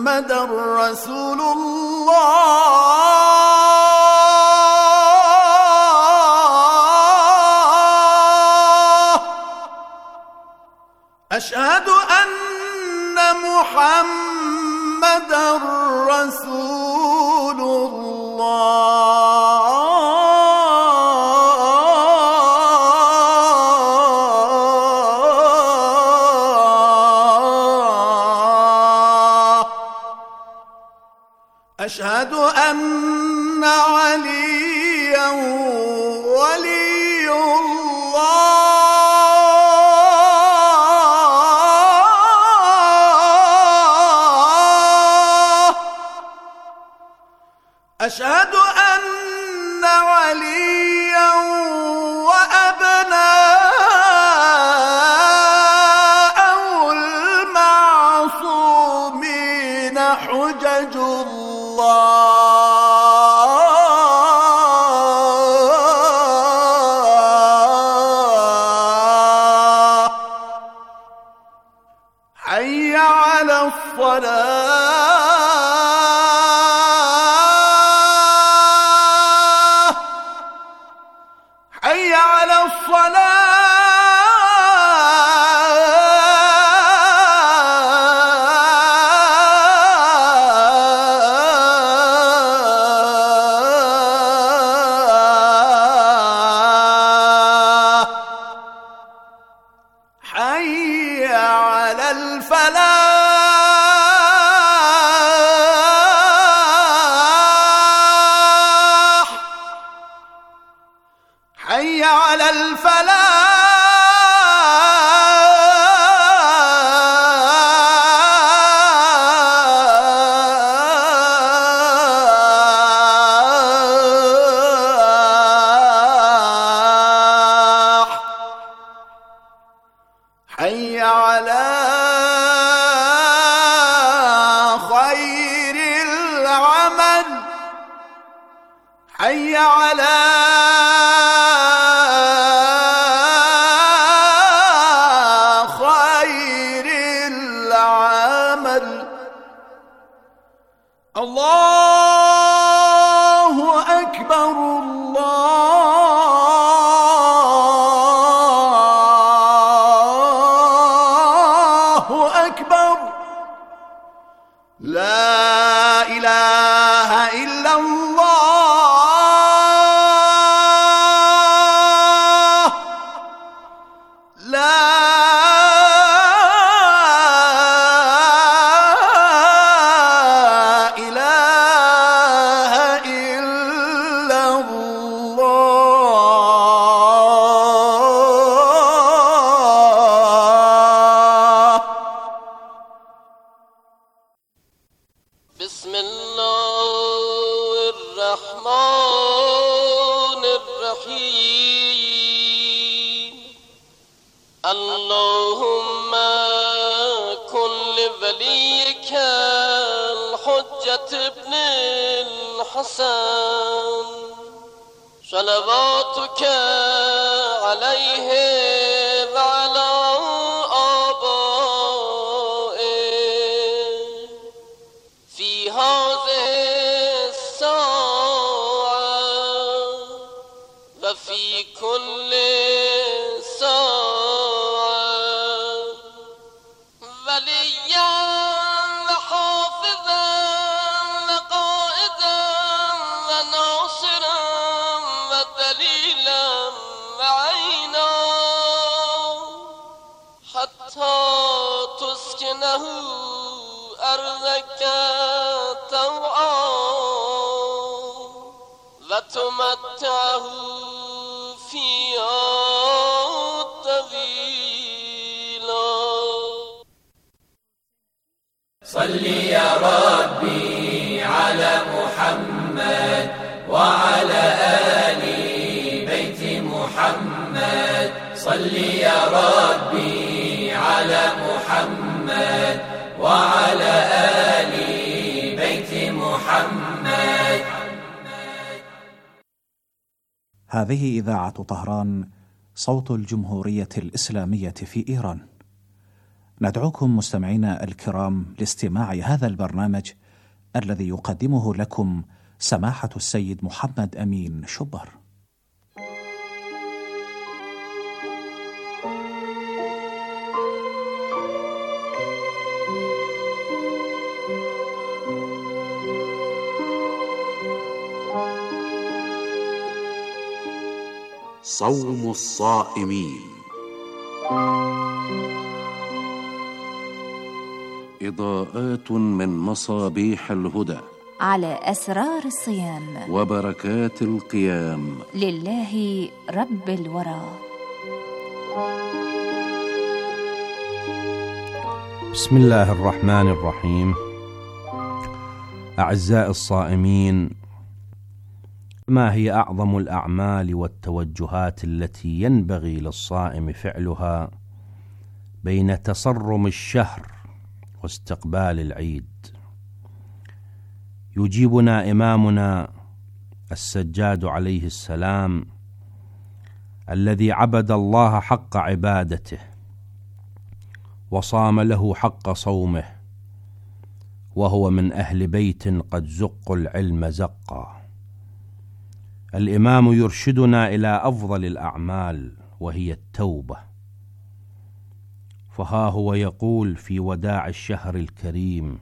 محمدًا رسول الله. أشهد أن محمدًا رسول الله. أشهد أن عليا ولي الله. أشهد أن عليا وأبناءه المعصومين حجج الله. حي على الصلاة. حي على الصلاة. حي على الفلاح. حي على الفلاح. حي على خير العمل. حي على خير العمل. الله أكبر. الله أكبر. لا إله إلا الله. لا إله إلا الله. بسم الله الرحمن الرحيم. اللهم كن لوليك الحجة ابن الحسن صلواتك عليه وعلى آبائه في هذه الساعة وفي كل ساعة وليا وحافظا وقائدا وناصرا ودليلا وعينا حتى تسكنه أرضك طوعا وتمتعه فيها طويلا. صل يا ربي على محمد وعلى آل بيت محمد. صل يا ربي على محمد وعلى آل بيت محمد. هذه إذاعة طهران، صوت الجمهورية الإسلامية في إيران. ندعوكم مستمعينا الكرام لاستماع هذا البرنامج الذي يقدمه لكم سماحة السيد محمد أمين شبر. صوم الصائمين. إضاءات من مصابيح الهدى على أسرار الصيام وبركات القيام لله رب الورى. بسم الله الرحمن الرحيم. أعزائي الصائمين، ما هي أعظم الأعمال والتوجهات التي ينبغي للصائم فعلها بين تصرم الشهر واستقبال العيد؟ يجيبنا إمامنا السجاد عليه السلام الذي عبد الله حق عبادته وصام له حق صومه، وهو من أهل بيت قد زقوا العلم زقا. الإمام يرشدنا إلى أفضل الأعمال وهي التوبة، فها هو يقول في وداع الشهر الكريم: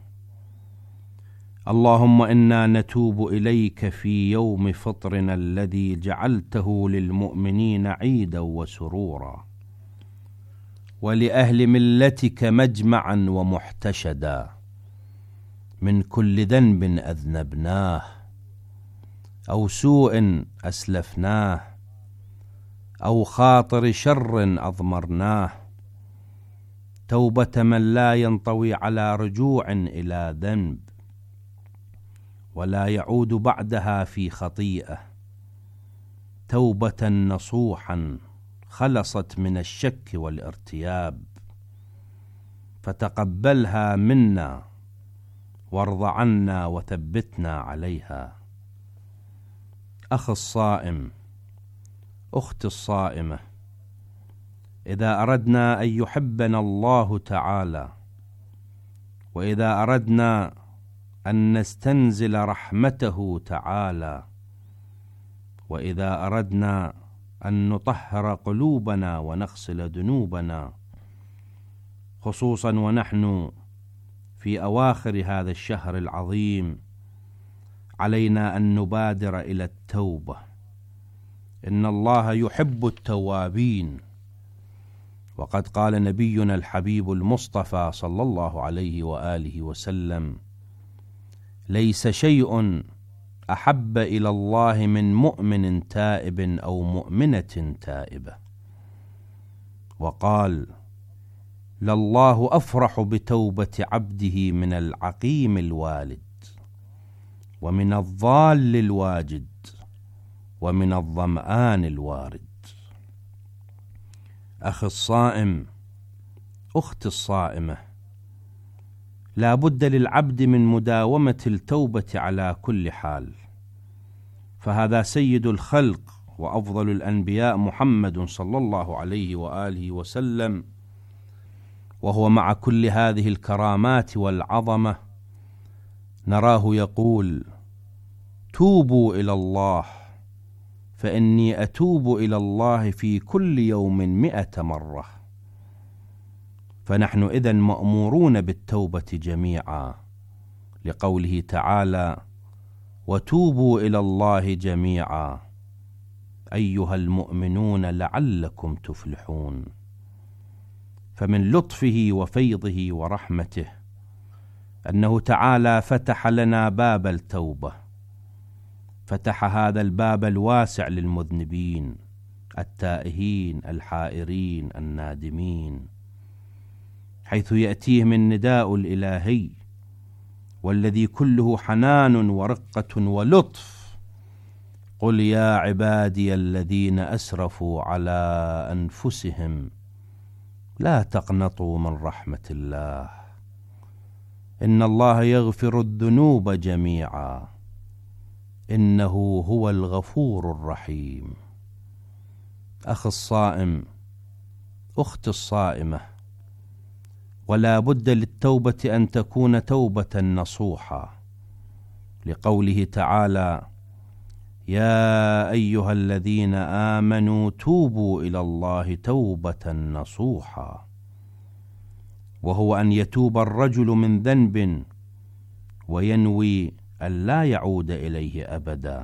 اللهم إنا نتوب إليك في يوم فطرنا الذي جعلته للمؤمنين عيدا وسرورا، ولأهل ملتك مجمعا ومحتشدا، من كل ذنب أذنبناه أو سوء أسلفناه أو خاطر شر أضمرناه، توبة من لا ينطوي على رجوع إلى ذنب ولا يعود بعدها في خطيئة، توبة نصوحا خلصت من الشك والارتياب، فتقبلها منا وارض عنا وثبتنا عليها. أخ الصائم، أخت الصائمة، إذا أردنا أن يحبنا الله تعالى، وإذا أردنا أن نستنزل رحمته تعالى، وإذا أردنا أن نطهر قلوبنا ونغسل ذنوبنا، خصوصا ونحن في أواخر هذا الشهر العظيم، علينا أن نبادر إلى التوبة. إن الله يحب التوابين، وقد قال نبينا الحبيب المصطفى صلى الله عليه وآله وسلم: ليس شيء أحب إلى الله من مؤمن تائب أو مؤمنة تائبة. وقال: لله أفرح بتوبة عبده من العقيم الوالد، ومن الضال الواجد، ومن الظمآن الوارد. أخي الصائم، أختي الصائمة، لا بد للعبد من مداومة التوبة على كل حال، فهذا سيد الخلق وأفضل الأنبياء محمد صلى الله عليه وآله وسلم، وهو مع كل هذه الكرامات والعظمة نراه يقول: توبوا إلى الله فإني أتوب إلى الله في كل يوم 100 مرة. فنحن إذن مأمورون بالتوبة جميعا، لقوله تعالى: وتوبوا إلى الله جميعا أيها المؤمنون لعلكم تفلحون. فمن لطفه وفيضه ورحمته أنه تعالى فتح لنا باب التوبة، فتح هذا الباب الواسع للمذنبين التائهين الحائرين النادمين، حيث يأتيهم النداء الإلهي والذي كله حنان ورقة ولطف: قل يا عبادي الذين أسرفوا على أنفسهم لا تقنطوا من رحمة الله إن الله يغفر الذنوب جميعا إنه هو الغفور الرحيم. أخي الصائم، أختي الصائمة، ولا بد للتوبة أن تكون توبة نصوحة، لقوله تعالى: يا أيها الذين آمنوا توبوا إلى الله توبة نصوحا، وهو أن يتوب الرجل من ذنب وينوي أن لا يعود إليه أبدا.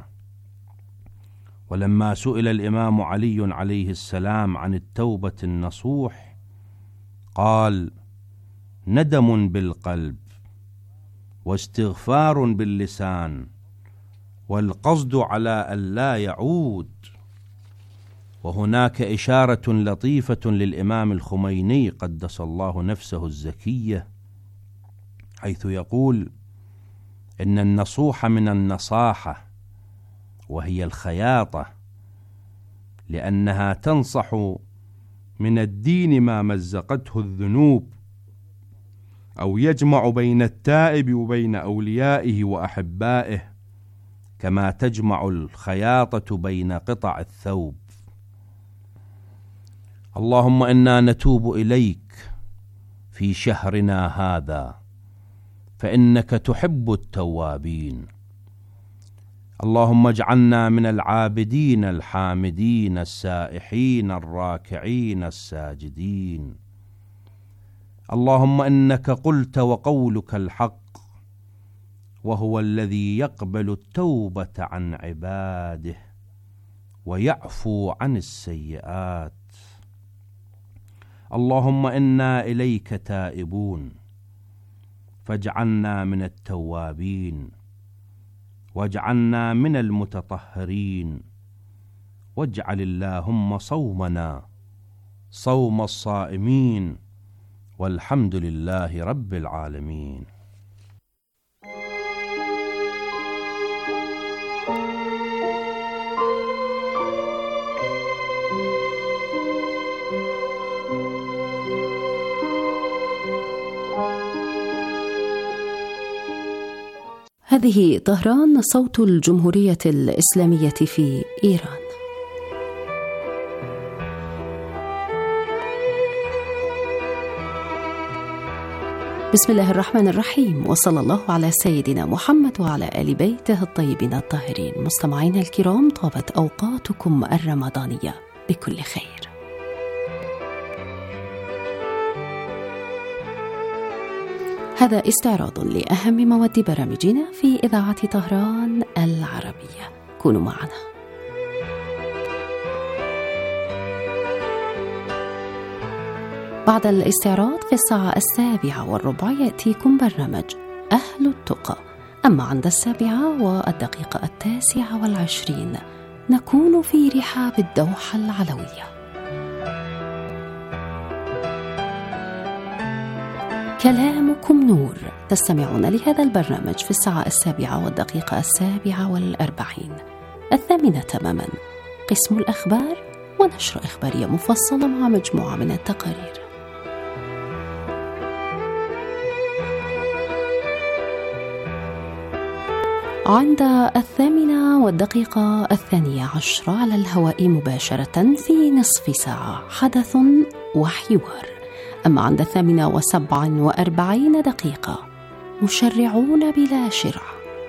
ولما سئل الإمام علي عليه السلام عن التوبة النصوح قال: ندم بالقلب، واستغفار باللسان، والقصد على أن لا يعود. وهناك إشارة لطيفة للإمام الخميني قدس الله نفسه الزكية، حيث يقول: إن النصوح من النصاحة، وهي الخياطة، لأنها تنصح من الدين ما مزقته الذنوب، أو يجمع بين التائب وبين أوليائه وأحبائه، كما تجمع الخياطة بين قطع الثوب. اللهم إنا نتوب إليك في شهرنا هذا، فإنك تحب التوابين. اللهم اجعلنا من العابدين الحامدين السائحين الراكعين الساجدين. اللهم إنك قلت وقولك الحق، وهو الذي يقبل التوبة عن عباده ويعفو عن السيئات. اللهم إنا إليك تائبون، فاجعلنا من التوابين، واجعلنا من المتطهرين، واجعل اللهم صومنا صوم الصائمين، والحمد لله رب العالمين. هذه طهران، صوت الجمهورية الإسلامية في إيران. بسم الله الرحمن الرحيم، وصلى الله على سيدنا محمد وعلى آل بيته الطيبين الطاهرين. مستمعينا الكرام، طابت أوقاتكم الرمضانية بكل خير. هذا استعراض لأهم مواد برامجنا في إذاعة طهران العربية. كونوا معنا. بعد الاستعراض في الساعة 7:15 يأتيكم برنامج أهل التقى، أما عند 7:19 نكون في رحاب الدوحة العلوية. كلامكم نور، تستمعون لهذا البرنامج في الساعة 7:47. 8 تماما قسم الأخبار ونشرة إخبارية مفصلة مع مجموعة من التقارير. عند 8:12 على الهواء مباشرة في نصف ساعة حدث وحوار. أما عند 8:47 مشرعون بلا شرع.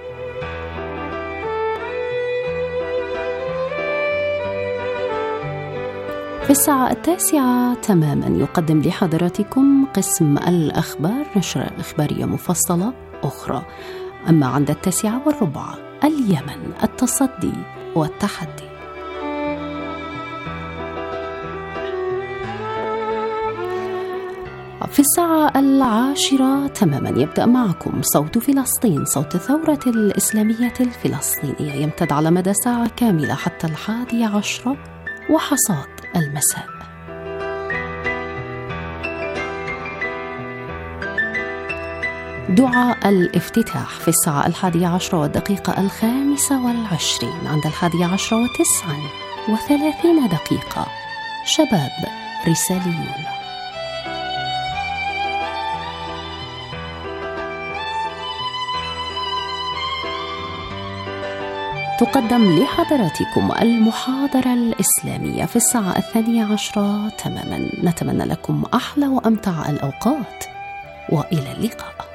في الساعة 9 تماما يقدم لحضراتكم قسم الأخبار نشرة إخبارية مفصلة أخرى. أما عند 9:15 اليمن، التصدي والتحدي. في الساعة 10 تماما يبدأ معكم صوت فلسطين، صوت الثورة الإسلامية الفلسطينية، يمتد على مدى ساعة كاملة حتى 11 وحصاد المساء. دعاء الافتتاح في الساعة 11:25 عند 11:39 شباب رساليون. تقدم لحضراتكم المحاضرة الإسلامية في الساعة 12 تماما. نتمنى لكم أحلى وأمتع الأوقات وإلى اللقاء.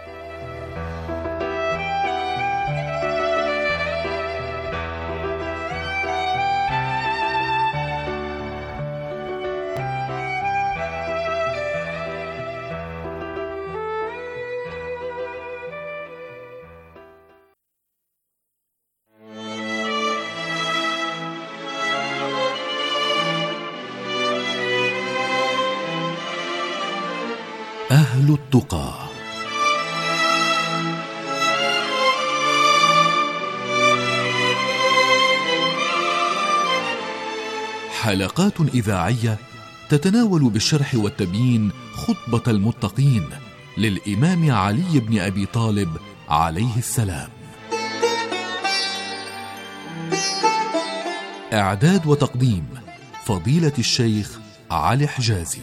أهل التقى. حلقات إذاعية تتناول بالشرح والتبيين خطبة المتقين للإمام علي بن أبي طالب عليه السلام. إعداد وتقديم فضيلة الشيخ علي حجازي.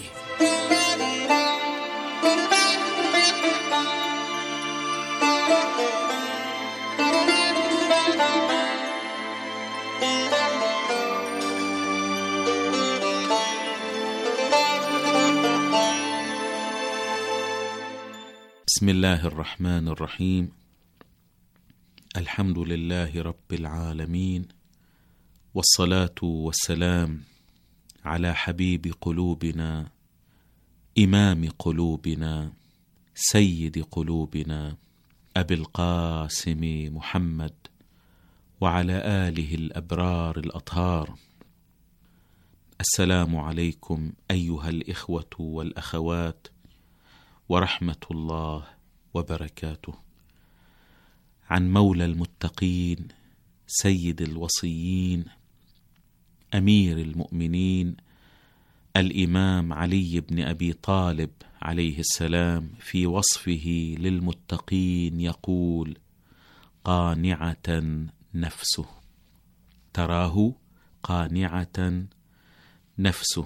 بسم الله الرحمن الرحيم. الحمد لله رب العالمين، والصلاة والسلام على حبيب قلوبنا، إمام قلوبنا، سيد قلوبنا، أبي القاسم محمد، وعلى آله الأبرار الأطهار. السلام عليكم أيها الإخوة والأخوات، ورحمة الله وبركاته. عن مولى المتقين، سيد الوصيين، أمير المؤمنين، الإمام علي بن أبي طالب عليه السلام، في وصفه للمتقين يقول: قانعة نفسه. تراه قانعة نفسه،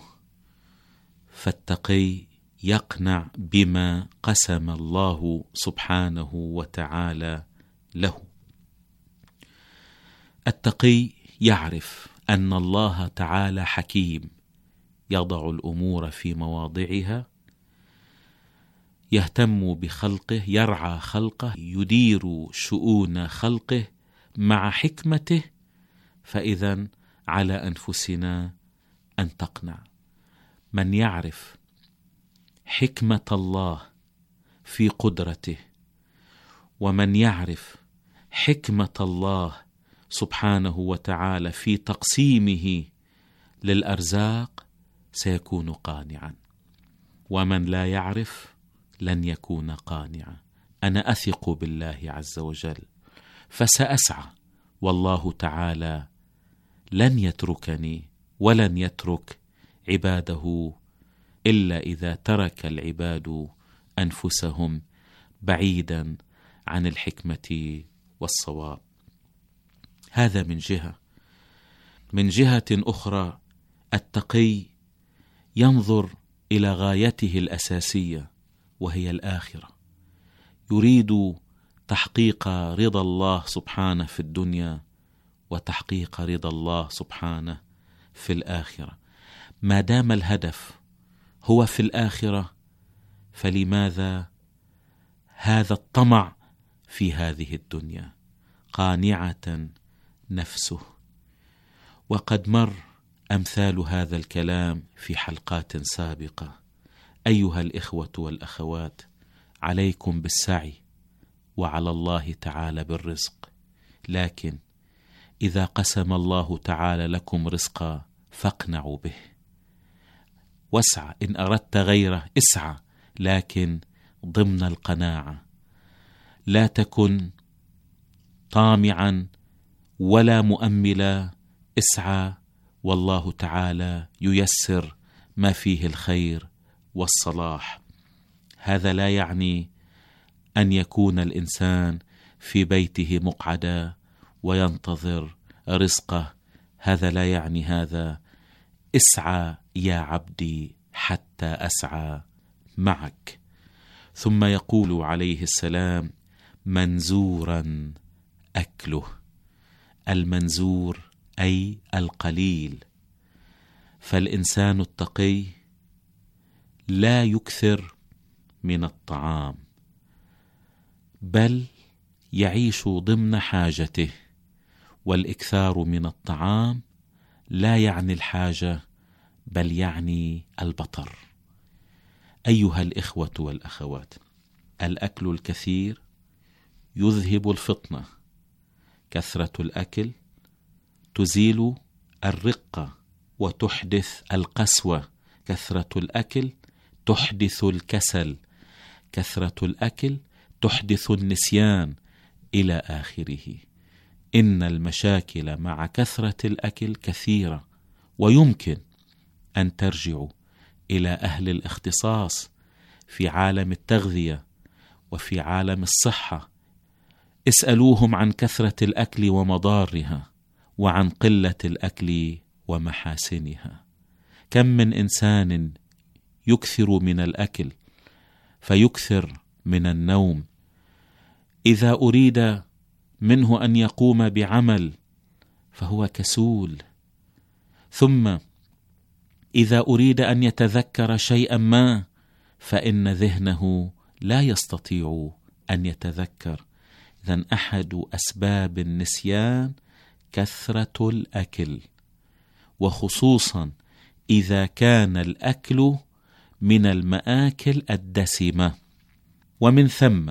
فالتقي يقنع بما قسم الله سبحانه وتعالى له. التقي يعرف أن الله تعالى حكيم، يضع الأمور في مواضعها، يهتم بخلقه، يرعى خلقه، يدير شؤون خلقه مع حكمته. فإذن على أنفسنا أن تقنع. من يعرف حكمة الله في قدرته، ومن يعرف حكمة الله سبحانه وتعالى في تقسيمه للأرزاق، سيكون قانعا. ومن لا يعرف لن يكون قانعا. أنا أثق بالله عز وجل، فسأسعى، والله تعالى لن يتركني ولن يترك عباده إلا إذا ترك العباد أنفسهم بعيدا عن الحكمة والصواب. هذا من جهة. من جهة أخرى، التقي ينظر إلى غايته الأساسية، وهي الآخرة. يريد تحقيق رضا الله سبحانه في الدنيا، وتحقيق رضا الله سبحانه في الآخرة. ما دام الهدف هو في الآخرة، فلماذا هذا الطمع في هذه الدنيا؟ قانعة نفسه. وقد مر أمثال هذا الكلام في حلقات سابقة. أيها الإخوة والأخوات، عليكم بالسعي، وعلى الله تعالى بالرزق. لكن إذا قسم الله تعالى لكم رزقا فاقنعوا به، واسعى. إن أردت غيره اسعى، لكن ضمن القناعة. لا تكن طامعا ولا مؤملا، اسعى، والله تعالى ييسر ما فيه الخير والصلاح. هذا لا يعني أن يكون الإنسان في بيته مقعدا وينتظر رزقه، هذا لا يعني هذا. اسعى يا عبدي حتى أسعى معك. ثم يقول عليه السلام: منزورا أكله. المنزور أي القليل. فالإنسان التقي لا يكثر من الطعام، بل يعيش ضمن حاجته، والإكثار من الطعام لا يعني الحاجة بل يعني البطر. أيها الإخوة والأخوات، الأكل الكثير يذهب الفطنة، كثرة الأكل تزيل الرقة وتحدث القسوة، كثرة الأكل تحدث الكسل، كثرة الأكل تحدث النسيان إلى آخره. إن المشاكل مع كثرة الأكل كثيرة، ويمكن أن ترجعوا إلى أهل الاختصاص في عالم التغذية وفي عالم الصحة، اسألوهم عن كثرة الأكل ومضارها، وعن قلة الأكل ومحاسنها. كم من إنسان يكثر من الأكل فيكثر من النوم، إذا أريد منه أن يقوم بعمل فهو كسول، ثم إذا أريد أن يتذكر شيئا ما فإن ذهنه لا يستطيع أن يتذكر. إذن أحد أسباب النسيان كثرة الأكل، وخصوصا إذا كان الأكل من المآكل الدسمة. ومن ثم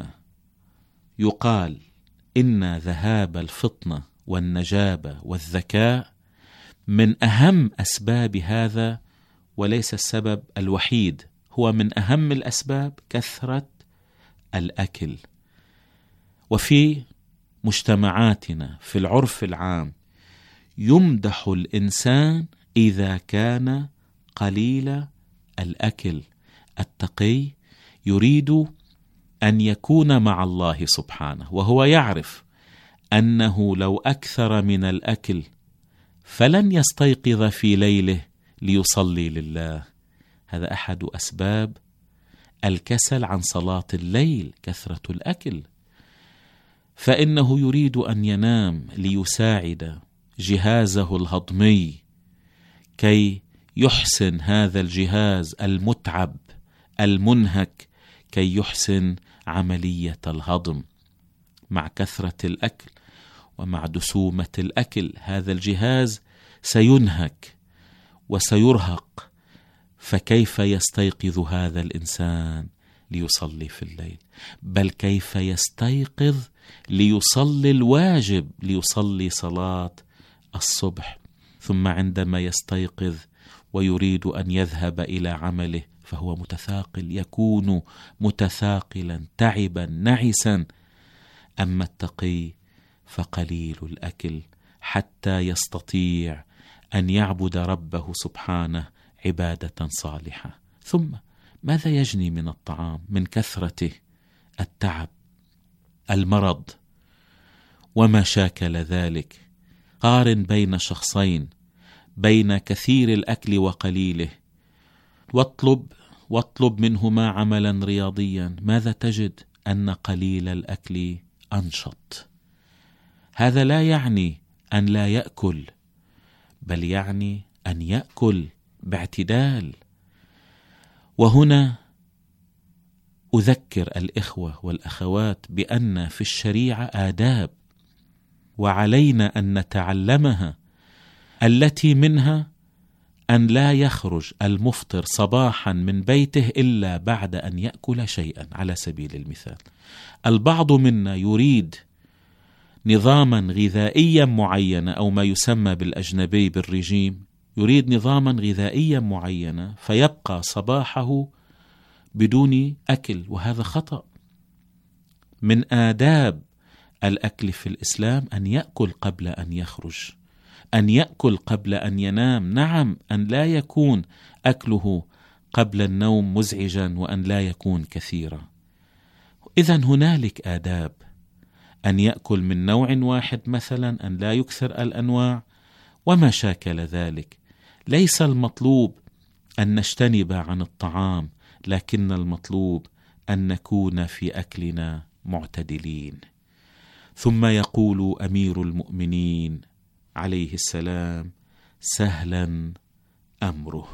يقال إن ذهاب الفطنة والنجابة والذكاء من أهم أسباب هذا، وليس السبب الوحيد، هو من أهم الأسباب كثرة الأكل. وفي مجتمعاتنا في العرف العام يمدح الإنسان إذا كان قليل الأكل. التقي يريد أن يكون مع الله سبحانه، وهو يعرف أنه لو أكثر من الأكل فلن يستيقظ في ليله ليصلي لله. هذا أحد أسباب الكسل عن صلاة الليل، كثرة الأكل. فإنه يريد أن ينام ليساعد جهازه الهضمي كي يحسن هذا الجهاز المتعب المنهك، كي يحسن عملية الهضم. مع كثرة الأكل ومع دسومة الأكل هذا الجهاز سينهك وسيرهق، فكيف يستيقظ هذا الإنسان ليصلي في الليل؟ بل كيف يستيقظ ليصلي الواجب، ليصلي صلاة الصبح. ثم عندما يستيقظ ويريد أن يذهب إلى عمله فهو متثاقل، يكون متثاقلا تعبا نعسا. أما التقي فقليل الأكل حتى يستطيع أن يعبد ربه سبحانه عبادة صالحة. ثم ماذا يجني من الطعام من كثرته؟ التعب، المرض، وما شاكل ذلك. قارن بين شخصين، بين كثير الأكل وقليله، واطلب منهما عملا رياضيا، ماذا تجد؟ أن قليل الأكل أنشط. هذا لا يعني أن لا يأكل، بل يعني أن يأكل باعتدال. وهنا أذكر الإخوة والأخوات بأن في الشريعة آداب وعلينا أن نتعلمها، التي منها أن لا يخرج المفطر صباحا من بيته إلا بعد أن يأكل شيئا. على سبيل المثال، البعض منا يريد نظاما غذائيا معينا، أو ما يسمى بالأجنبي بالرجيم، يريد نظاما غذائيا معينا فيبقى صباحه بدون أكل، وهذا خطأ. من آداب الأكل في الإسلام أن يأكل قبل أن يخرج، أن يأكل قبل أن ينام. نعم، أن لا يكون أكله قبل النوم مزعجا، وأن لا يكون كثيرا. إذن هنالك آداب، أن يأكل من نوع واحد مثلا، أن لا يكثر الأنواع وما شاكل ذلك. ليس المطلوب أن نجتنب عن الطعام، لكن المطلوب أن نكون في أكلنا معتدلين. ثم يقول أمير المؤمنين عليه السلام: سهلا أمره.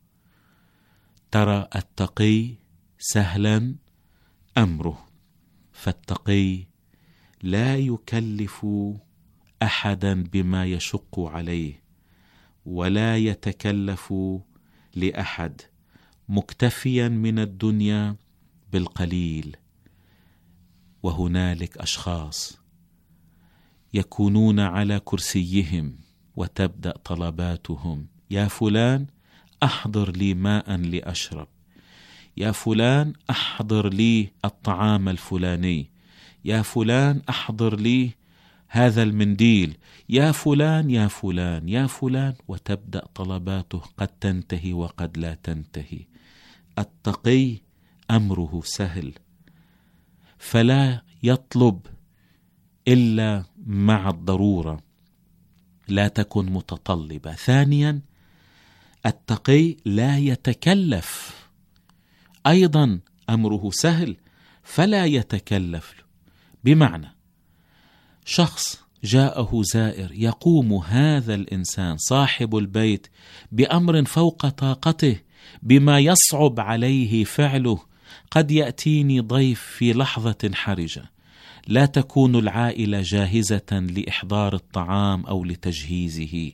ترى التقي سهلا أمره، فالتقي لا يكلف أحدا بما يشق عليه، ولا يتكلف لأحد، مكتفيا من الدنيا بالقليل. وهنالك أشخاص يكونون على كرسيهم وتبدأ طلباتهم: يا فلان أحضر لي ماء لأشرب، يا فلان أحضر لي الطعام الفلاني، يا فلان أحضر لي هذا المنديل، يا فلان يا فلان يا فلان، وتبدأ طلباته قد تنتهي وقد لا تنتهي. التقي أمره سهل، فلا يطلب إلا مع الضرورة، لا تكن متطلبة. ثانيا، التقي لا يتكلف، أيضا أمره سهل فلا يتكلف. بمعنى شخص جاءه زائر، يقوم هذا الإنسان صاحب البيت بأمر فوق طاقته، بما يصعب عليه فعله. قد يأتيني ضيف في لحظة حرجة، لا تكون العائلة جاهزة لإحضار الطعام أو لتجهيزه.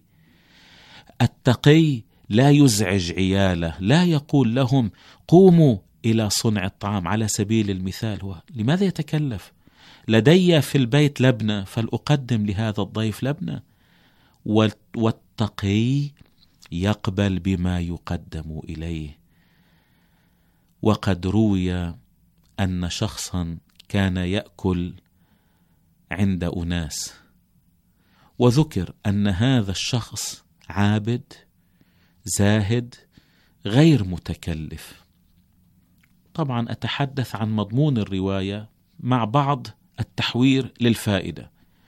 التقي لا يزعج عياله، لا يقول لهم قوموا إلى صنع الطعام. على سبيل المثال، هو لماذا يتكلف؟ لدي في البيت لبنة فلأقدم لهذا الضيف لبنة. والتقي يقبل بما يقدم إليه. وقد روي أن شخصا كان يأكل عند أناس، وذكر أن هذا الشخص عابد زاهد غير متكلف. طبعا أتحدث عن مضمون الرواية مع بعض التحوير للفائدة.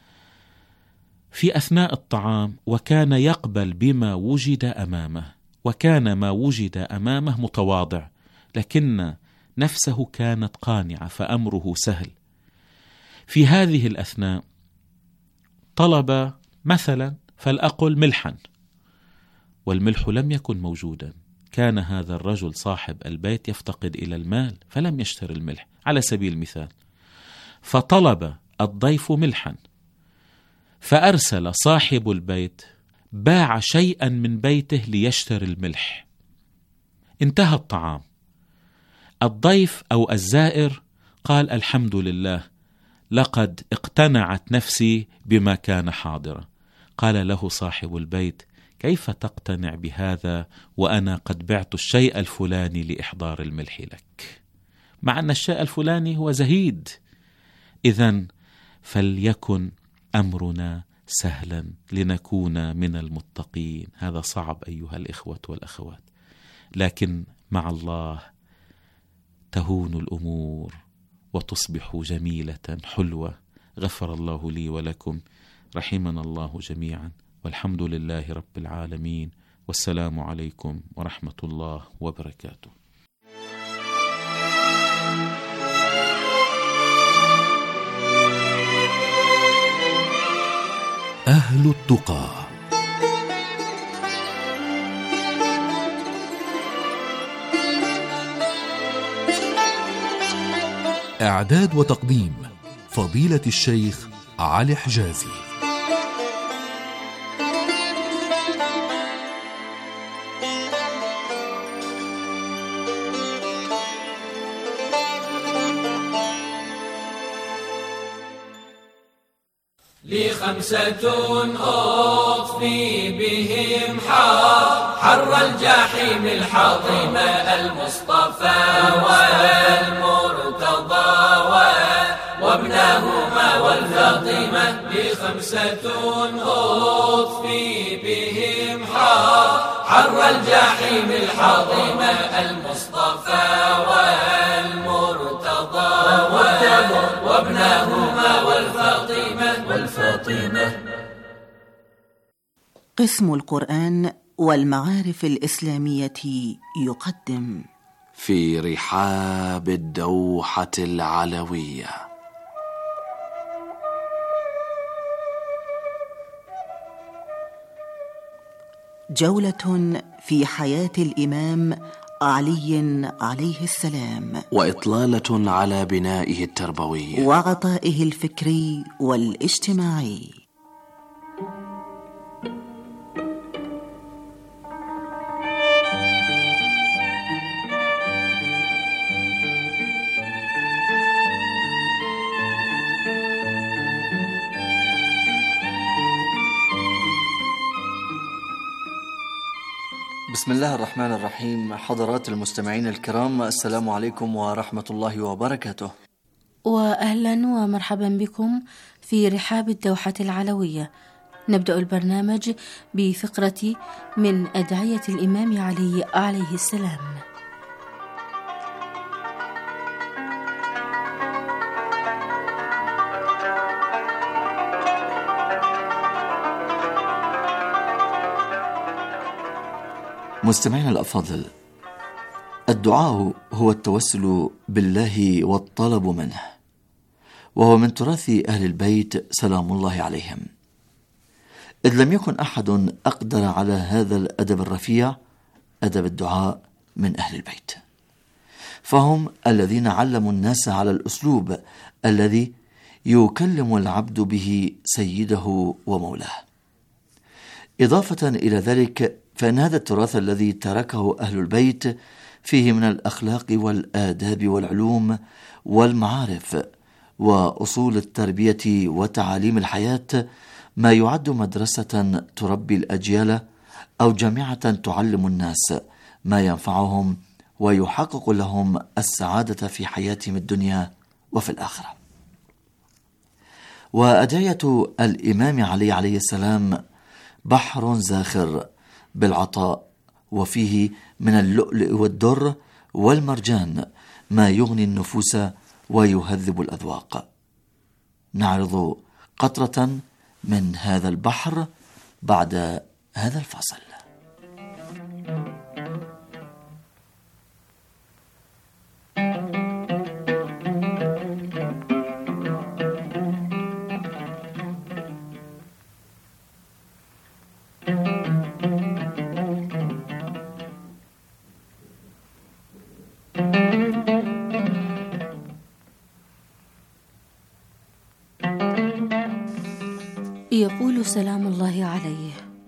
في أثناء الطعام وكان يقبل بما وجد أمامه، وكان ما وجد أمامه متواضع، لكن نفسه كانت قانعة فأمره سهل. في هذه الأثناء طلب مثلا فلأقل ملحا، والملح لم يكن موجودا. كان هذا الرجل صاحب البيت يفتقد إلى المال فلم يشتري الملح على سبيل المثال، فطلب الضيف ملحا، فأرسل صاحب البيت باع شيئا من بيته ليشتري الملح. انتهى الطعام، الضيف أو الزائر قال الحمد لله، لقد اقتنعت نفسي بما كان حاضرا. قال له صاحب البيت: كيف تقتنع بهذا وأنا قد بعت الشيء الفلاني لإحضار الملح لك، مع أن الشيء الفلاني هو زهيد؟ إذن فليكن أمرنا سهلا لنكون من المتقين. هذا صعب أيها الإخوة والأخوات، لكن مع الله تهون الأمور وتصبح جميلة حلوة. غفر الله لي ولكم، رحمنا الله جميعا، والحمد لله رب العالمين، والسلام عليكم ورحمة الله وبركاته. أهل التقى. إعداد وتقديم فضيلة الشيخ علي حجازي. لي خمسة أطفي بهم حر الجحيم الحطيم، المصطفى والمرتضى وابنهما والفاطمة. لي خمسة أطفي بهم حر الجحيم الحطيم، المصطفى والمرتضى وابنهما والفاطمة. قسم القرآن والمعارف الإسلامية يقدم في رحاب الدوحة العلوية جولة في حياة الإمام علي عليه السلام، وإطلالة على بنائه التربوي وعطائه الفكري والاجتماعي. بسم الله الرحمن الرحيم. حضرات المستمعين الكرام، السلام عليكم ورحمة الله وبركاته، وأهلا ومرحبا بكم في رحاب الدوحة العلوية. نبدأ البرنامج بفقرة من أدعية الإمام علي عليه السلام. مستمعينا الأفاضل، الدعاء هو التوسل بالله والطلب منه، وهو من تراث أهل البيت سلام الله عليهم، إذ لم يكن أحد أقدر على هذا الأدب الرفيع، أدب الدعاء، من أهل البيت، فهم الذين علموا الناس على الأسلوب الذي يكلم العبد به سيده ومولاه. إضافة إلى ذلك، فإن هذا التراث الذي تركه أهل البيت فيه من الأخلاق والآداب والعلوم والمعارف وأصول التربية وتعاليم الحياة ما يعد مدرسة تربي الأجيال أو جامعة تعلم الناس ما ينفعهم ويحقق لهم السعادة في حياتهم الدنيا وفي الآخرة. وأدعية الإمام علي عليه السلام بحر زاخر بالعطاء، وفيه من اللؤلؤ والدر والمرجان ما يغني النفوس ويهذب الأذواق. نعرض قطرة من هذا البحر بعد هذا الفصل. يقول سلام الله عليه: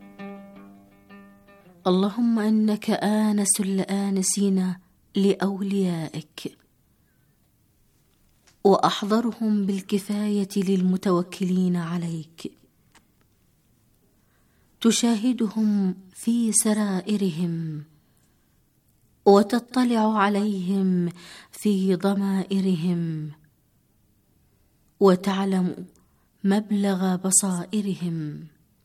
اللهم إنك آنس الآنسين لأوليائك، وأحضرهم بالكفاية للمتوكلين عليك، تشاهدهم في سرائرهم وتطلع عليهم في ضمائرهم، وتعلم مبلغ بصائرهم،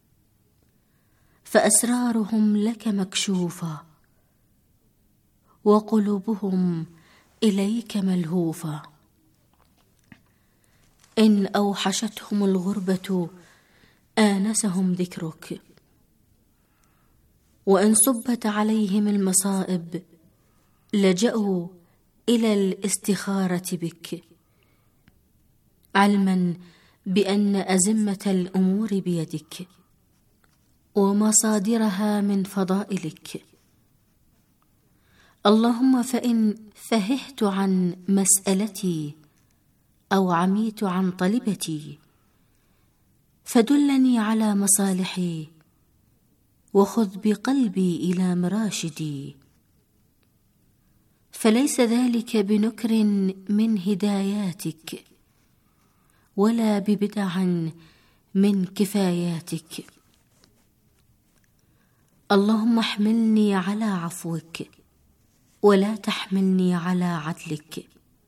فأسرارهم لك مكشوفة، وقلوبهم إليك ملهوفة. إن أوحشتهم الغربة آنسهم ذكرك، وإن صبت عليهم المصائب لجأوا إلى الاستخارة بك، علما بأن أزمة الأمور بيدك ومصادرها من فضائلك. اللهم فإن فههت عن مسألتي أو عميت عن طلبتي فدلني على مصالحي، وخذ بقلبي إلى مراشدي، فليس ذلك بنكر من هداياتك ولا ببدع من كفاياتك. اللهم احملني على عفوك ولا تحملني على عدلك.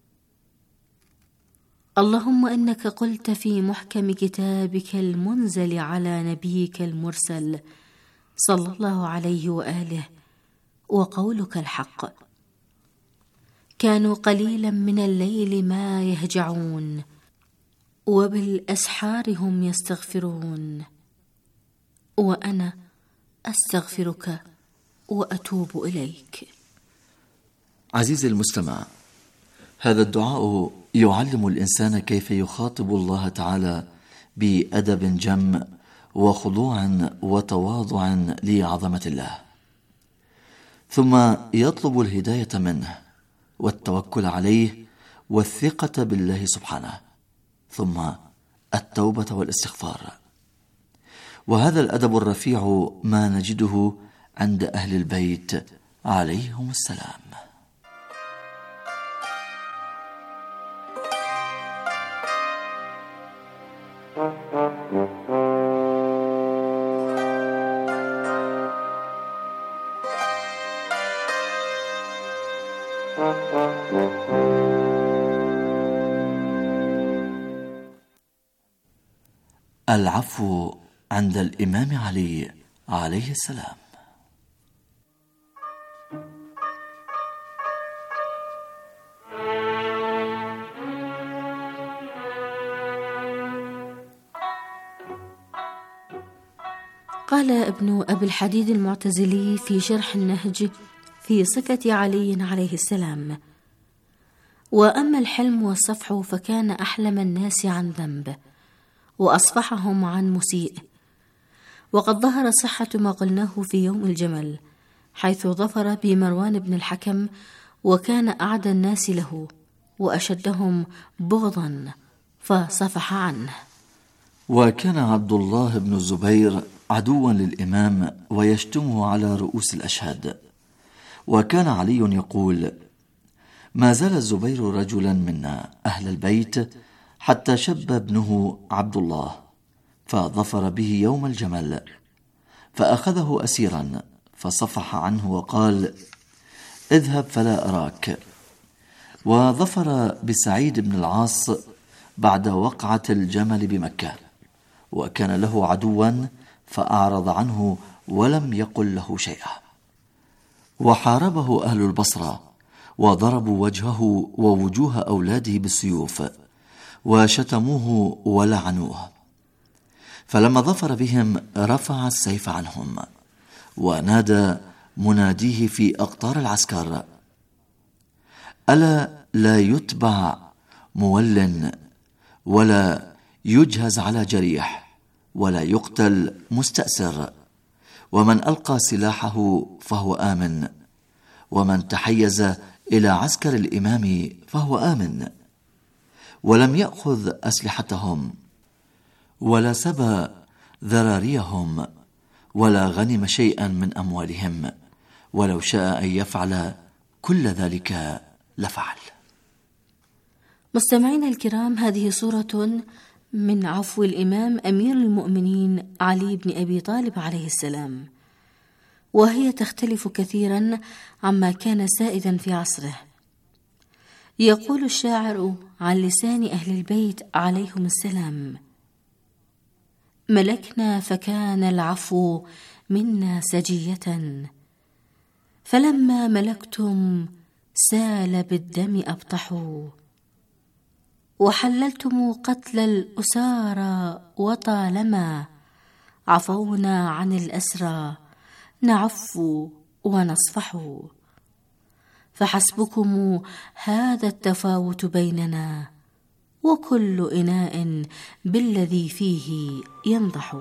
اللهم إنك قلت في محكم كتابك المنزل على نبيك المرسل صلى الله عليه وآله: وقولك الحق، كانوا قليلا من الليل ما يهجعون، وبالأسحار هم يستغفرون، وأنا أستغفرك وأتوب إليك. عزيزي المستمع، هذا الدعاء يعلم الإنسان كيف يخاطب الله تعالى بأدب جم وخضوع وتواضع لعظمة الله، ثم يطلب الهداية منه والتوكل عليه والثقة بالله سبحانه، ثم التوبة والاستغفار. وهذا الأدب الرفيع ما نجده عند أهل البيت عليهم السلام. العفو عند الإمام علي عليه السلام. قال ابن أبي الحديد المعتزلي في شرح النهج في صفة علي عليه السلام: وأما الحلم والصفح فكان أحلم الناس عن ذنب وأصفحهم عن مسيء. وقد ظهر صحة ما قلناه في يوم الجمل، حيث ظفر بمروان بن الحكم، وكان أعدى الناس له وأشدهم بغضا فصفح عنه. وكان عبد الله بن الزبير عدوا للإمام ويشتمه على رؤوس الأشهاد. وكان علي يقول: ما زال الزبير رجلا منا أهل البيت حتى شب ابنه عبد الله، فظفر به يوم الجمل، فأخذه أسيرا فصفح عنه وقال: اذهب فلا أراك. وظفر بسعيد بن العاص بعد وقعة الجمل بمكة، وكان له عدوا فأعرض عنه ولم يقل له شيئا. وحاربه أهل البصرة وضربوا وجهه ووجوه أولاده بالسيوف وشتموه ولعنوه، فلما ظفر بهم رفع السيف عنهم ونادى مناديه في أقطار العسكر: ألا لا يتبع مول ولا يجهز على جريح ولا يقتل مستأسر، ومن ألقى سلاحه فهو آمن، ومن تحيز إلى عسكر الإمام فهو آمن، ولم يأخذ أسلحتهم ولا سبى ذراريهم ولا غنم شيئا من أموالهم، ولو شاء أن يفعل كل ذلك لفعل. مستمعينا الكرام، هذه صورة من عفو الإمام أمير المؤمنين علي بن أبي طالب عليه السلام، وهي تختلف كثيرا عما كان سائدا في عصره. يقول الشاعر عن لسان أهل البيت عليهم السلام: ملكنا فكان العفو منا سجية، فلما ملكتم سال بالدم أبطحوا، وحللتم قتل الأسارى، وطالما عفونا عن الأسرى نعفو ونصفح، فحسبكم هذا التفاوت بيننا، وكل إناء بالذي فيه ينضح.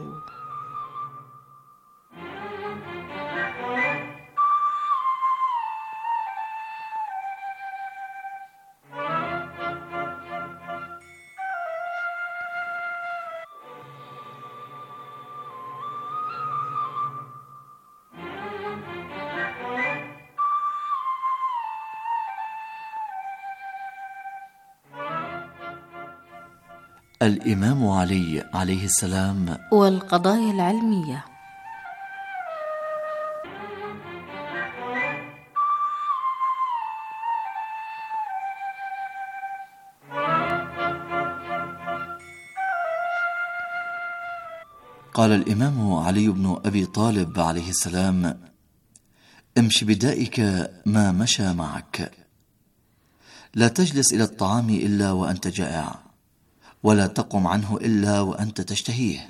الإمام علي عليه السلام والقضايا العلمية. قال الإمام علي بن أبي طالب عليه السلام: امش بدائك ما مشى معك، لا تجلس إلى الطعام إلا وأنت جائع، ولا تقم عنه إلا وأنت تشتهيه،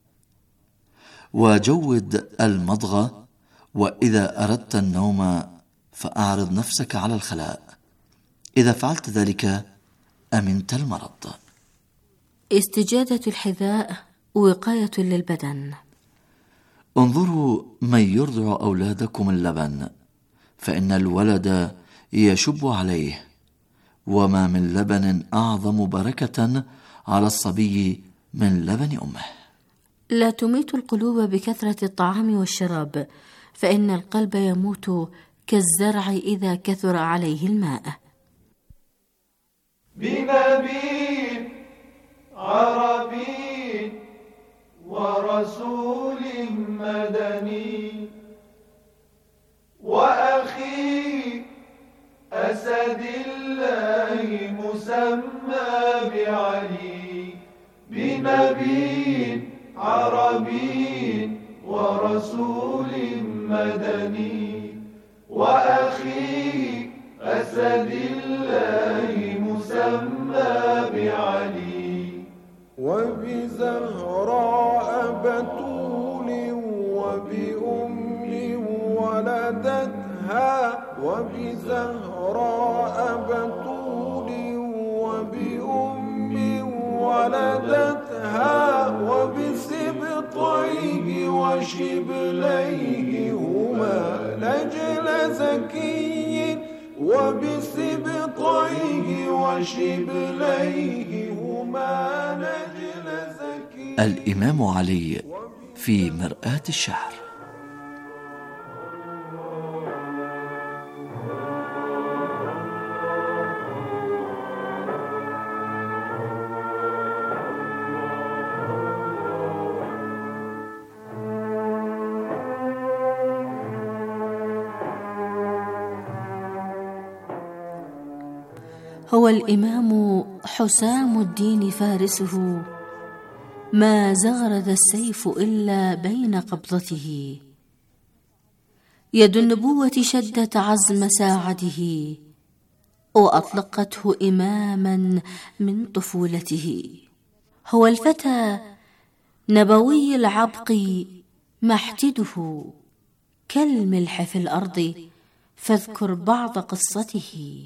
وجود المضغ، وإذا أردت النوم فأعرض نفسك على الخلاء، إذا فعلت ذلك أمنت المرض. استجادة الحذاء وقاية للبدن. انظروا من يرضع أولادكم اللبن، فإن الولد يشب عليه، وما من لبن أعظم بركة على الصبي من لبن أمه. لا تميت القلوب بكثرة الطعام والشراب، فإن القلب يموت كالزرع إذا كثر عليه الماء. بنبي عربي ورسول مدني وأخي أسد الله مسمى بعلي، بنبي عربي ورسول مدني وأخي أسد الله مسمى بعلي، وبزهراء بتول وبأم ولدتها، وبزهراء بتول وبأم ولدتها، وبسبطيه وشبليه هما نجل زكي، وبسبطيه وشبليه هما نجل زكي. الإمام علي في مرآة الشعر. هو الإمام حسام الدين فارسه، ما زغرد السيف إلا بين قبضته، يد النبوة شدت عزم ساعده، وأطلقته إماما من طفولته. هو الفتى نبوي العبق محتده، كالملح في الأرض، فاذكر بعض قصته.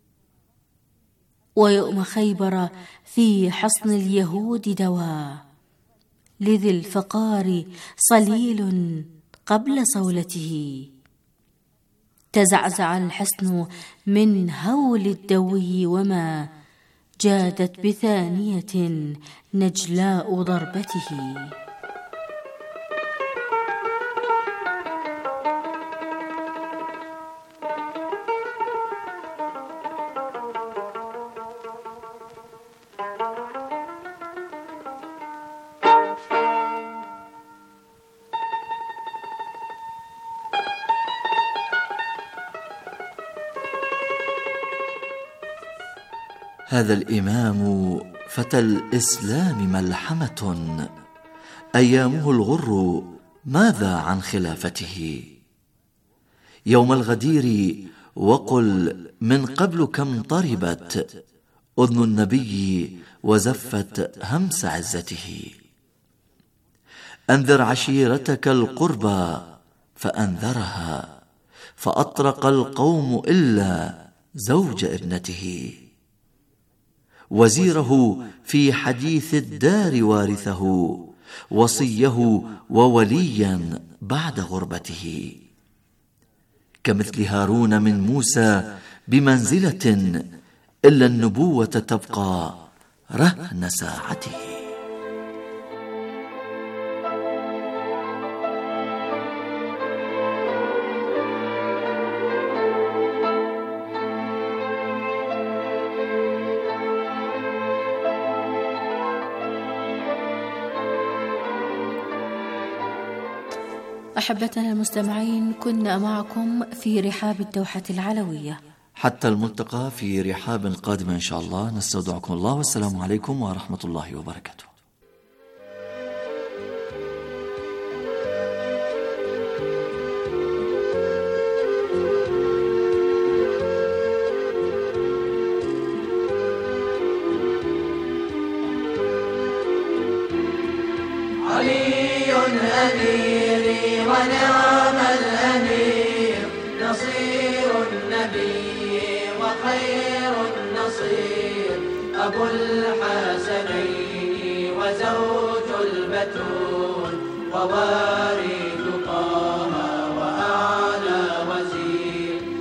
ويوم خيبر في حصن اليهود دوا، لذي الفقار صليل قبل صولته، تزعزع الحصن من هول الدوي، وما جادت بثانية نجلاء ضربته. هذا الإمام فتى الإسلام ملحمة، أيامه الغر ماذا عن خلافته؟ يوم الغدير وقل من قبل كم طربت أذن النبي وزفت همس عزته. أنذر عشيرتك القربى فأنذرها، فأطرق القوم إلا زوج ابنته. وزيره في حديث الدار وارثه، وصيه ووليا بعد غربته. كمثل هارون من موسى بمنزلة، إلا النبوة تبقى رهن ساعته. أحبتنا المستمعين، كنا معكم في رحاب الدوحة العلوية، حتى الملتقى في رحاب قادمة إن شاء الله. نستودعكم الله، والسلام عليكم ورحمة الله وبركاته. علي أميري ونعم الأمير، نصير النبي وخير النصير، أبو الحسنين وزوج البتول، ووارث طه وأعلى وزير،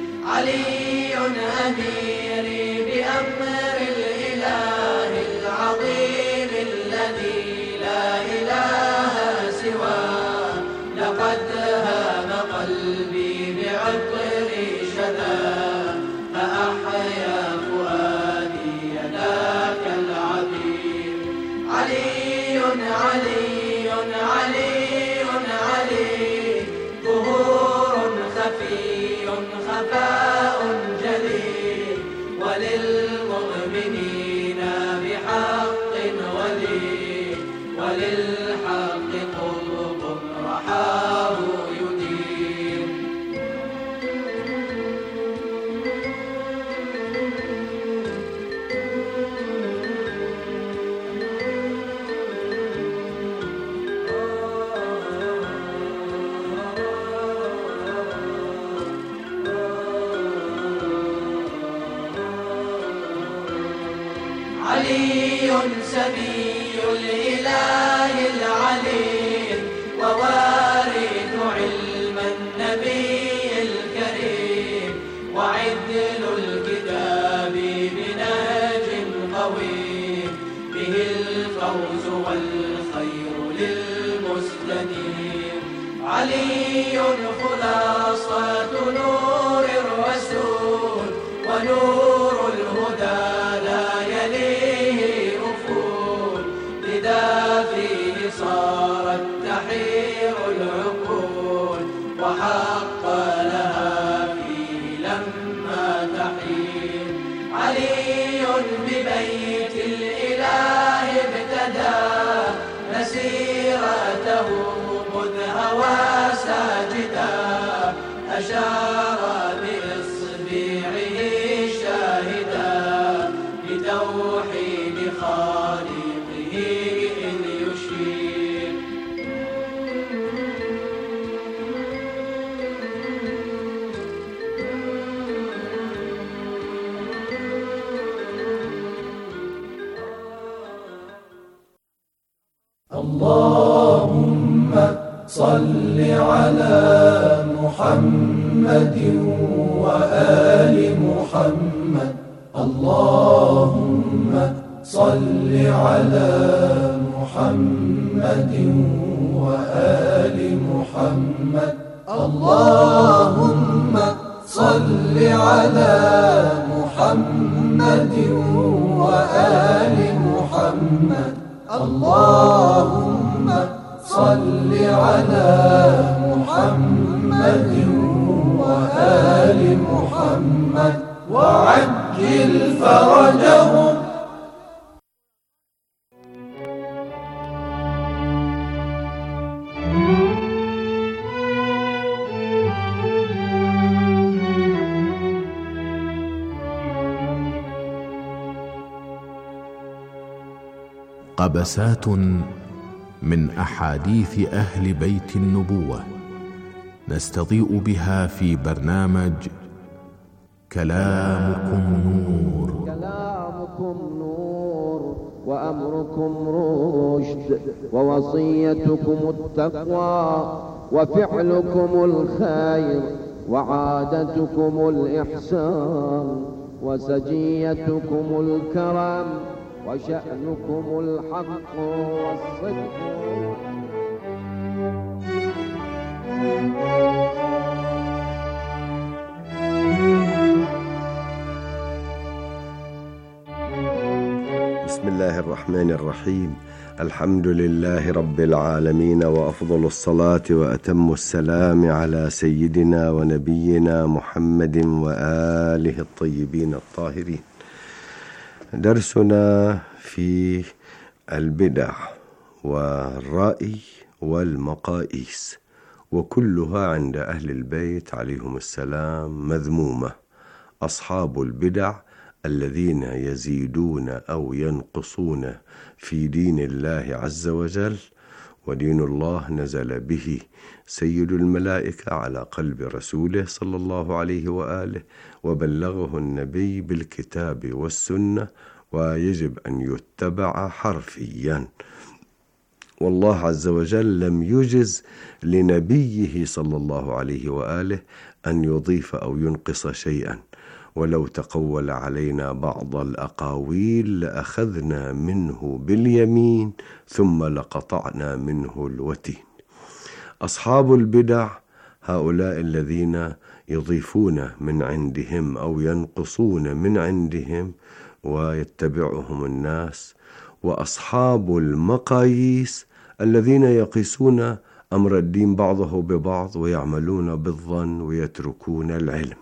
علي علي علي ظهور خفي خفاء جلي وللمؤمنين بحق ولي وللحق قطب رحاه يدير علي سبي الإله العليم ووارث علم النبي الكريم وعدل الكتاب بنهج قويم به الفوز والخير للمستنير علي خلاصة نور الرسول ونور الهدى لا يليه أفول لذا فيه صارت تحير العقول وحق لها فيه لما تحير علي ببيت الإله ابتدى مسيرته مذ هوى ساجدا أشار بإصبعه شاهدا بتوحيد خالقه إذ يشير اللهم صل على محمد وآل محمد اللهم صل على محمد وآل محمد اللهم صل على محمد وآل محمد اللهم صل على محمد وآل محمد وعجل فرجهم. قبسات من أحاديث أهل بيت النبوة نستضيء بها في برنامج كلامكم نور. كلامكم نور وأمركم رشد ووصيتكم التقوى وفعلكم الخير وعادتكم الإحسان وسجيتكم الكرم وشأنكم الحق والصدق. بسم الله الرحمن الرحيم. الحمد لله رب العالمين وأفضل الصلاة وأتم السلام على سيدنا ونبينا محمد وآله الطيبين الطاهرين. درسنا في البدع والرأي والمقاييس، وكلها عند أهل البيت عليهم السلام مذمومة. أصحاب البدع الذين يزيدون أو ينقصون في دين الله عز وجل، ودين الله نزل به سيد الملائكة على قلب رسوله صلى الله عليه وآله، وبلغه النبي بالكتاب والسنة، ويجب أن يتبع حرفيا. والله عز وجل لم يجز لنبيه صلى الله عليه وآله أن يضيف أو ينقص شيئا، ولو تقول علينا بعض الأقاويل لأخذنا منه باليمين ثم لقطعنا منه الوتين. أصحاب البدع هؤلاء الذين يضيفون من عندهم أو ينقصون من عندهم ويتبعهم الناس. وأصحاب المقاييس الذين يقيسون أمر الدين بعضه ببعض ويعملون بالظن ويتركون العلم.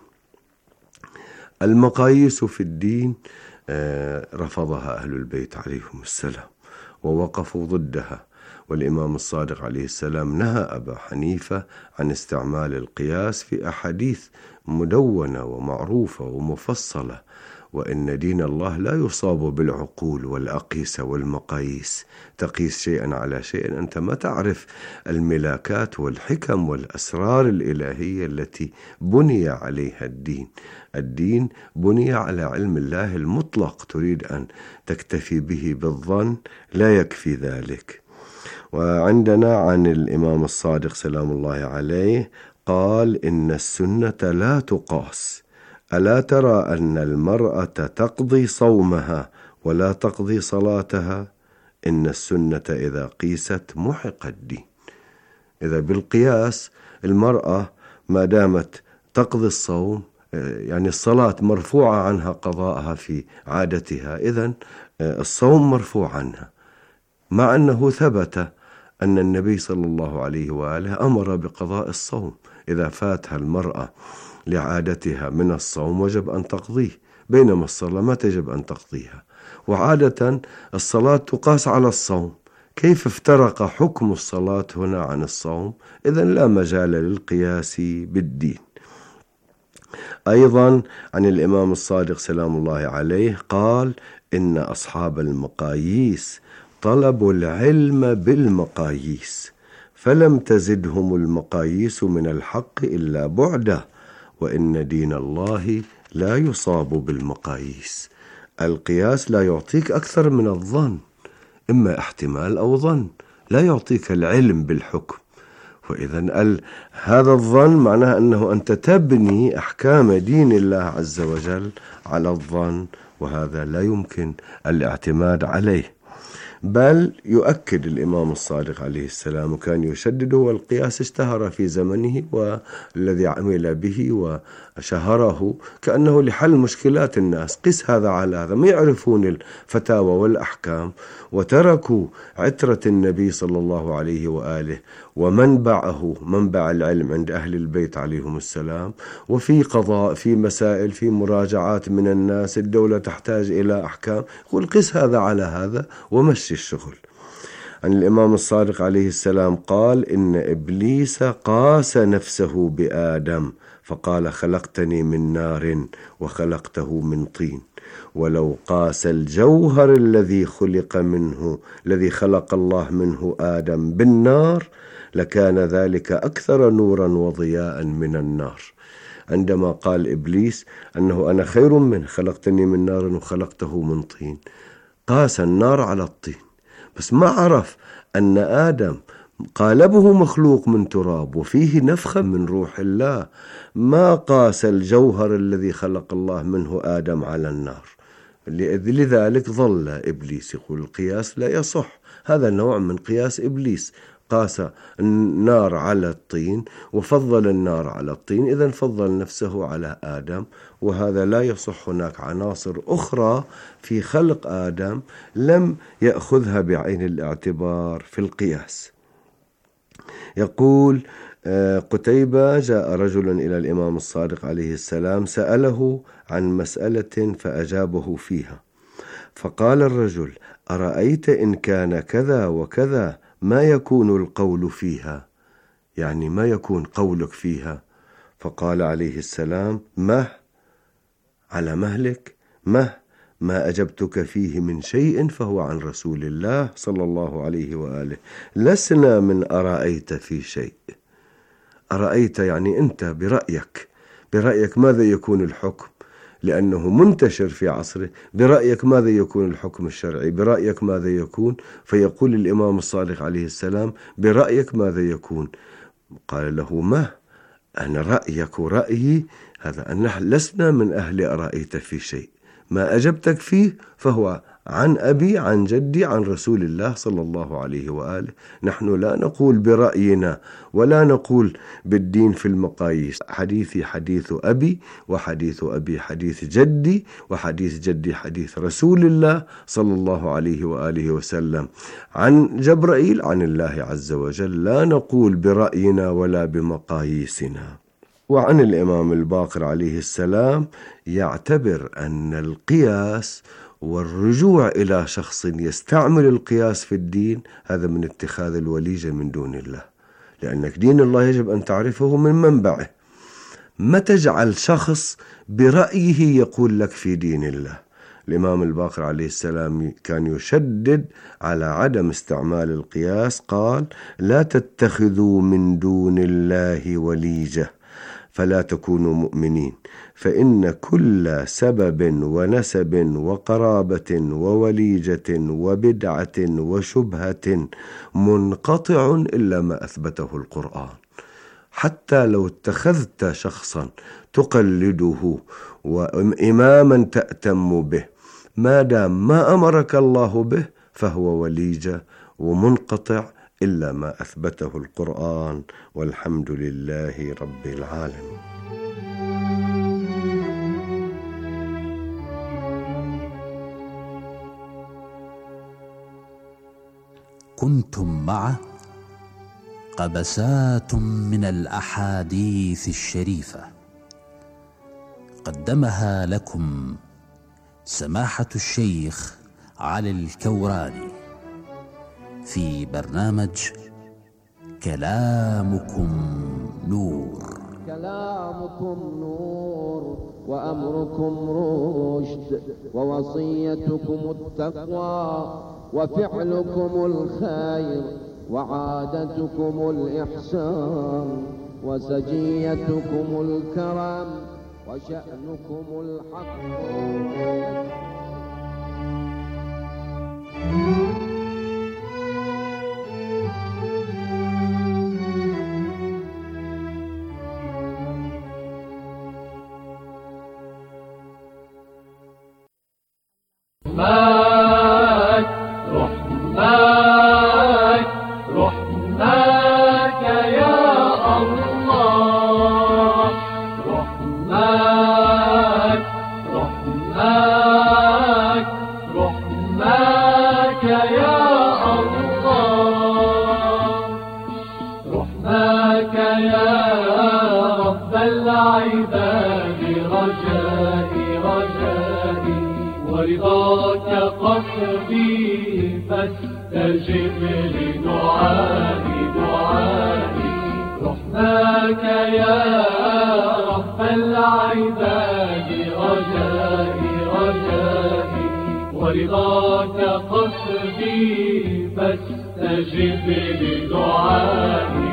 المقاييس في الدين رفضها أهل البيت عليهم السلام ووقفوا ضدها، والإمام الصادق عليه السلام نهى أبا حنيفة عن استعمال القياس في أحاديث مدونة ومعروفة ومفصلة، وإن دين الله لا يصاب بالعقول والأقيسة والمقاييس. تقيس شيئا على شيء أنت ما تعرف الملاكات والحكم والأسرار الإلهية التي بني عليها الدين. الدين بني على علم الله المطلق، تريد أن تكتفي به بالظن لا يكفي ذلك. وعندنا عن الإمام الصادق سلام الله عليه قال: إن السنة لا تقاس، ألا ترى أن المرأة تقضي صومها ولا تقضي صلاتها؟ إن السنة إذا قيست محق الدين. إذا بالقياس المرأة ما دامت تقضي الصوم، يعني الصلاة مرفوعة عنها قضاءها في عادتها، إذن الصوم مرفوع عنها، مع أنه ثبت أن النبي صلى الله عليه وآله أمر بقضاء الصوم. إذا فاتها المرأة لعادتها من الصوم وجب أن تقضيه، بينما الصلاة ما تجب أن تقضيها. وعادة الصلاة تقاس على الصوم، كيف افترق حكم الصلاة هنا عن الصوم؟ إذن لا مجال للقياس بالدين. أيضا عن الإمام الصادق سلام الله عليه قال: إن أصحاب المقاييس طلبوا العلم بالمقاييس، فلم تزدهم المقاييس من الحق إلا بعده، وإن دين الله لا يصاب بالمقاييس. القياس لا يعطيك أكثر من الظن، إما احتمال أو ظن، لا يعطيك العلم بالحكم. وإذن هذا الظن معناه أنه أنت تبني أحكام دين الله عز وجل على الظن، وهذا لا يمكن الاعتماد عليه. بل يؤكد الإمام الصادق عليه السلام، وكان يشدده، والقياس اشتهر في زمنه، والذي عمل به وشهره كأنه لحل مشكلات الناس. قس هذا على هذا، ما يعرفون الفتاوى والأحكام، وتركوا عترة النبي صلى الله عليه وآله ومنبعه، منبع العلم عند أهل البيت عليهم السلام. وفي قضاء، في مسائل، في مراجعات من الناس، الدولة تحتاج إلى أحكام، يقول قس هذا على هذا ومشي الشغل. عن الإمام الصادق عليه السلام قال: إن إبليس قاس نفسه بآدم فقال: خلقتني من نار وخلقته من طين، ولو قاس الجوهر الذي خلق منه، الذي خلق الله منه آدم بالنار، لكان ذلك أكثر نورا وضياء من النار. عندما قال إبليس أنه أنا خير منه، خلقتني من نار وخلقته من طين، قاس النار على الطين، بس ما عرف أن آدم قالبه مخلوق من تراب وفيه نفخة من روح الله. ما قاس الجوهر الذي خلق الله منه آدم على النار. لذلك ظل إبليس يقول القياس لا يصح. هذا نوع من قياس إبليس، قاس النار على الطين وفضل النار على الطين، إذن فضل نفسه على آدم، وهذا لا يصح. هناك عناصر أخرى في خلق آدم لم يأخذها بعين الاعتبار في القياس. يقول قتيبة: جاء رجل إلى الإمام الصادق عليه السلام سأله عن مسألة فأجابه فيها، فقال الرجل: أرأيت إن كان كذا وكذا ما يكون القول فيها؟ يعني ما يكون قولك فيها؟ فقال عليه السلام: مه، على مهلك، ما أجبتك فيه من شيء فهو عن رسول الله صلى الله عليه وآله، لسنا من أرأيت في شيء. أرأيت يعني أنت برأيك ماذا يكون الحكم، لأنه منتشر في عصره. برأيك ماذا يكون الحكم الشرعي، برأيك ماذا يكون؟ فيقول الإمام الصادق عليه السلام: برأيك ماذا يكون؟ قال له: ما أنا رأيك ورأيي هذا، أن لسنا من أهل أرأيت في شيء، ما أجبتك فيه فهو عن أبي عن جدي عن رسول الله صلى الله عليه وآله. نحن لا نقول برأينا ولا نقول بالدين في المقاييس. حديثي حديث أبي، وحديث أبي حديث جدي، وحديث جدي حديث رسول الله صلى الله عليه وآله وسلم عن جبرائيل عن الله عز وجل. لا نقول برأينا ولا بمقاييسنا. وعن الإمام الباقر عليه السلام يعتبر أن القياس والرجوع إلى شخص يستعمل القياس في الدين هذا من اتخاذ الوليجة من دون الله، لأنك دين الله يجب أن تعرفه من منبعه. ما تجعل شخص برأيه يقول لك في دين الله. الإمام الباقر عليه السلام كان يشدد على عدم استعمال القياس، قال: لا تتخذوا من دون الله وليجة فلا تكونوا مؤمنين، فإن كل سبب ونسب وقرابة ووليجة وبدعة وشبهة منقطع إلا ما أثبته القرآن. حتى لو اتخذت شخصا تقلده وإماما تأتم به، ما دام ما أمرك الله به فهو وليجة ومنقطع إلا ما أثبته القرآن، والحمد لله رب العالمين. كنتم مع قبسات من الأحاديث الشريفة، قدمها لكم سماحة الشيخ علي الكوراني في برنامج كلامكم نور. كلامكم نور وأمركم رشد، ووصيتكم التقوى، وفعلكم الخير، وعادتكم الإحسان، وسجيتكم الكرم، وشأنكم الحق. ورضاك قصدي فاستجب لدعائي رحماك يا رب العباد رجائي ورضاك قصدي فاستجب لدعائي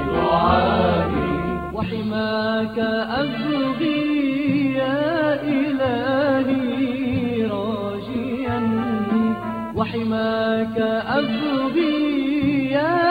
وحماك أبغي يا إلهي راجيا، وحماك أبغي يا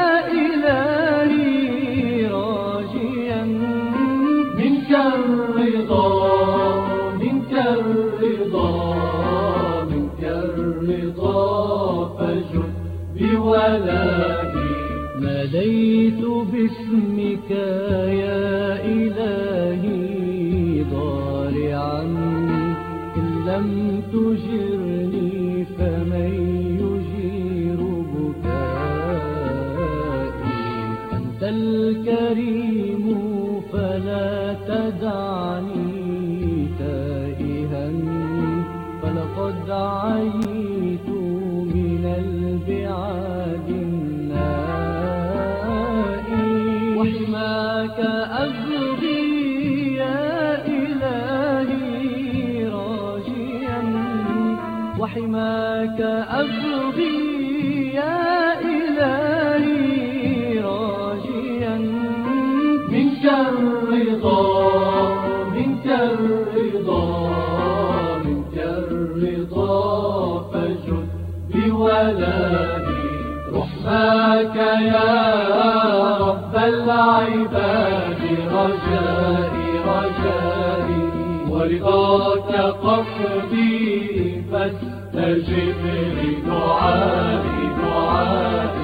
إلهي راجيا، منك الرضا منك الرضا منك الرضا فجد بولائي. ناديت باسمك يا إلهي ضارعا، إن لم تجرني فمن يجير بكائي. أنت الكريم فلا تدعني تائها، فلقد عيت من البعاد النائي. وحماك أبغي يا إلهي راجيا، وحماك أبغي يا إلهي راجيا، منك الرضا منك الرضا منك الرضا فجد بولائي. رحماك يا رب العباد رجائي ورضاك قصدي فاستجب لدعائي